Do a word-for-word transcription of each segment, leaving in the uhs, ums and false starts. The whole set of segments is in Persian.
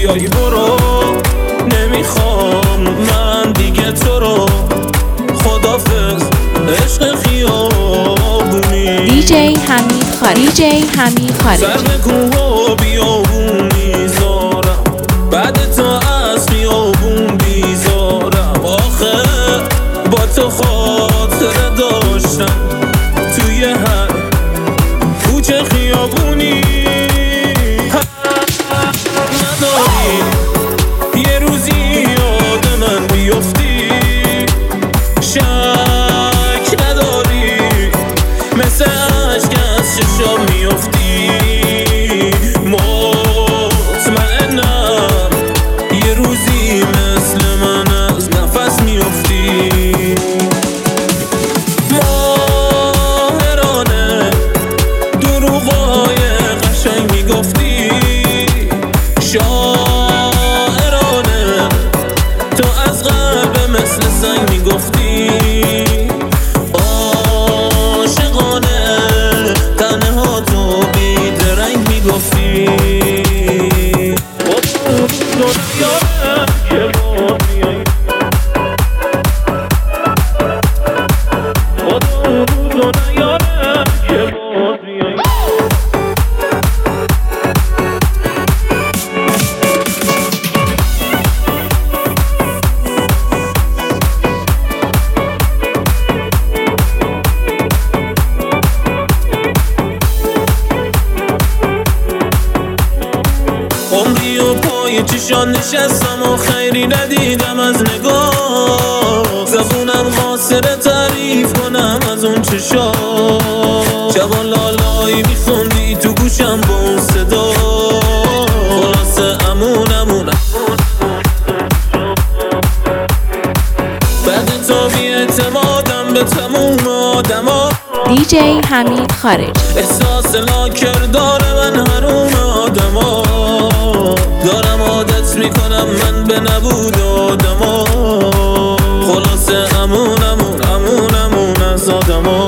بیای برو، نمیخوام من دیگه تو رو. خدافظ عشق خیابونی. دیجی حمید خارجی. دیجی حمید خارجی. سر به کوه و بیابون میذارم، بعد تا از خیابون بیزارم. آخه با تو خاطره داشتم توی هر کوچه خیابونی. نداری یه روزی یاد من بیفتی، شک نداری مثل عشق از چشام میفتی. مطمئنم یه روزی مثل من از نفس میفتی. ماهرانه دروغای قشنگ میگفتی، شاعرانه تو از قلب مثل سنگ میگفتی. عاشقانه تنها تو بیدرنگ میگفتی. عمری و پای چشان نشستم و خیری ندیدم از نگاه. زبونم قاصر تعریف کنم از اون چشا. جوان لالایی میخوندی تو گوشم با اون صدا. خلاصه امون امون بعد تا بی اعتمادم به تموم آدما. دیجی حمید خارجی. احساس لاکر داره من حروم آدما. دارم عادت میکنم من به نبود آدما. خلاصه امون امون امون امون از آدما.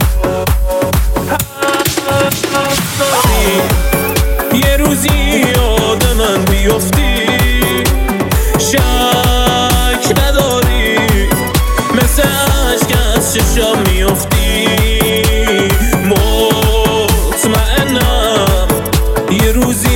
یه روزی یاد من بیفتی، شک نداری مثل عشق از چشام میفتی. مطمئنم یه روزی